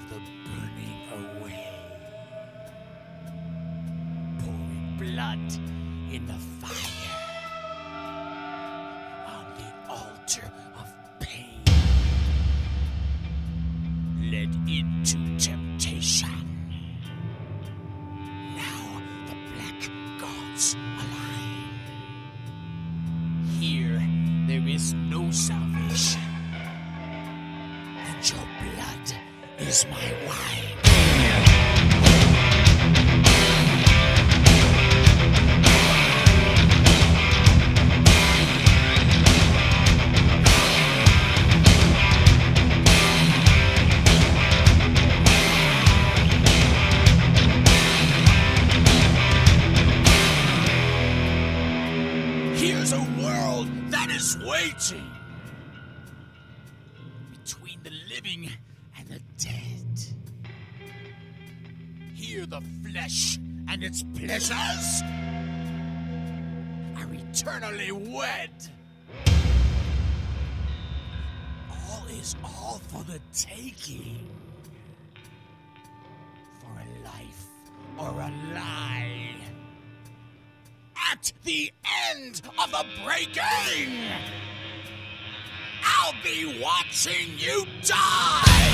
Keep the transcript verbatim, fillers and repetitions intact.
the burning away, pouring blood in the fire on the altar of pain, led into temptation. Now the black gods align. Here there is no salvation, and your blood is my wine. Here's a world that is waiting between the living and the dead. Here the flesh and its pleasures are eternally wed. All is all for the taking. For a life or a lie. At the end of the breaking, I'll be watching you die!